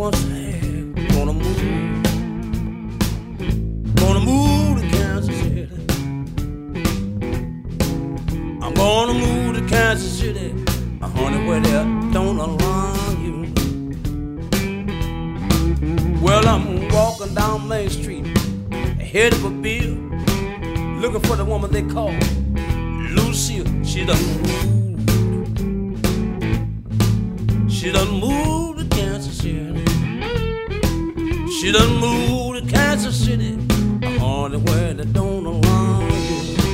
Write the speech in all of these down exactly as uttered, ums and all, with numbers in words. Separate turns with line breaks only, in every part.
once had. Gonna move, gonna move to Kansas City. I'm gonna move to Kansas City, a honey, where they don't alarm you. Well, I'm walking down Main Street, headed for Bill, looking for the woman they call Lucille. She done moved, she done moved to Kansas City. She done moved to Kansas City, a honey, where they don't alarm you.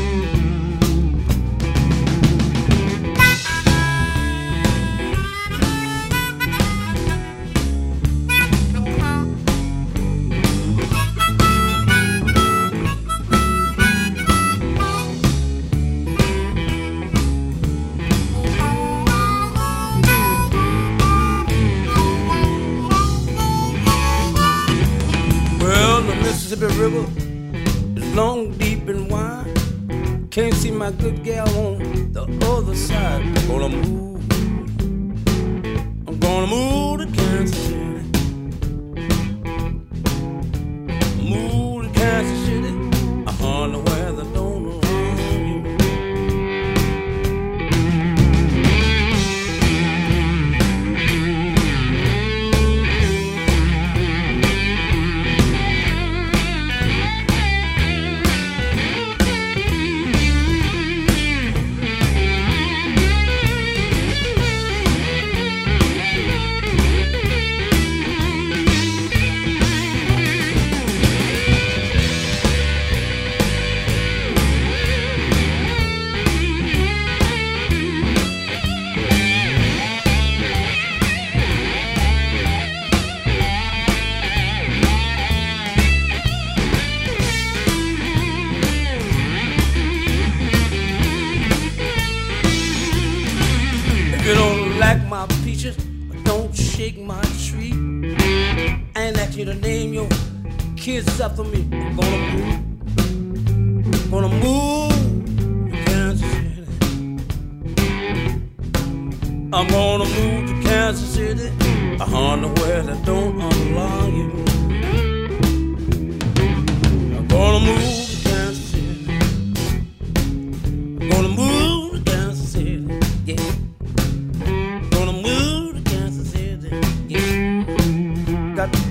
Mississippi River is long, deep, and wide. Can't see my good gal on the other side. I'm gonna move, I'm gonna move to Kansas City. Move to Kansas City, I wonder where the don't around you. You don't like my peaches, don't shake my tree. I ain't ask you to name your kids after me. I'm gonna move, gonna move to Kansas City. I'm gonna move to Kansas City, a hundred where they don't alarm you. I'm gonna move to Kansas City. I'm gonna move to Kansas City, yeah. Gonna move to Kansas City, yeah. Got